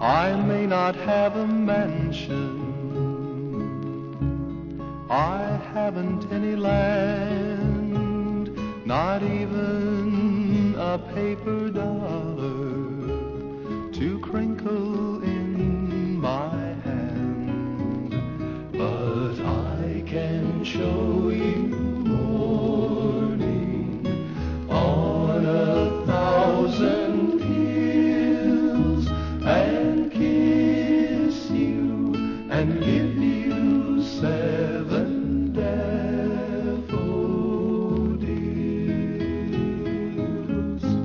I may not have a mansion, I haven't any land, not even a paper dollar to crinkle